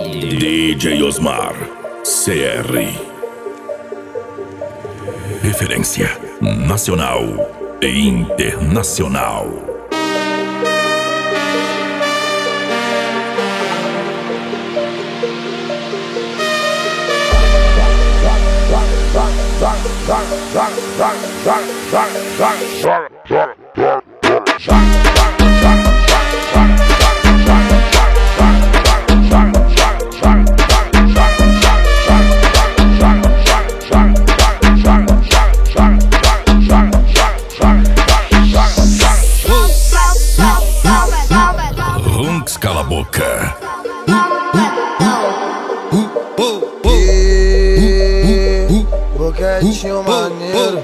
DJ Osmar CR. Referência nacional e internacional. Runks cala a boca. Boquetinho maneiro,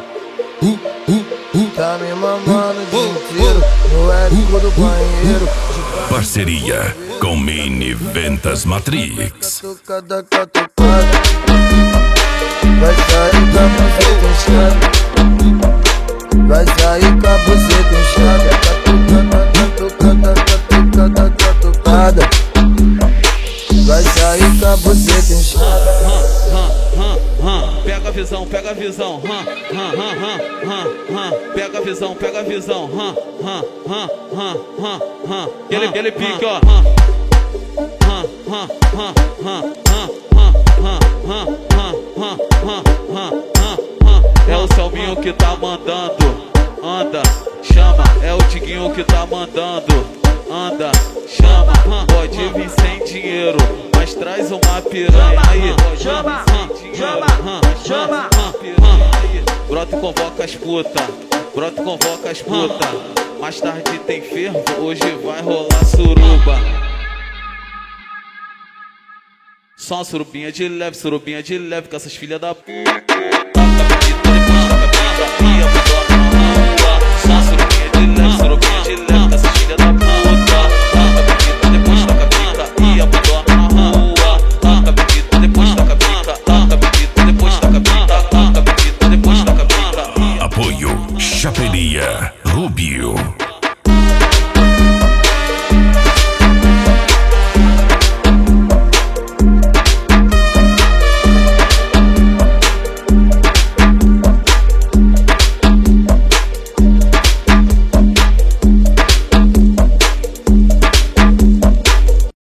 tá me mamando o dia inteiro no érico do banheiro. Parceria com Mini Ventas Matrix. Cada catucada vai sair com a buceta inchada, vai sair com a buceta inchada. Catucada, catucada, vai sair com a buceta inchada. Pega a visão, pega a visão, pega a visão, pega a visão, ele pique, ó. É o Selminho que tá mandando, anda, chama. É o Tiguinho que tá mandando, anda, chama. Pode vir sem dinheiro, mas traz uma piranha aí. Chama, chama. Brota e convoca as puta, brota e convoca as puta. Mais tarde tem fervo, hoje vai rolar suruba. Só uma surubinha de leve com essas filhas da p.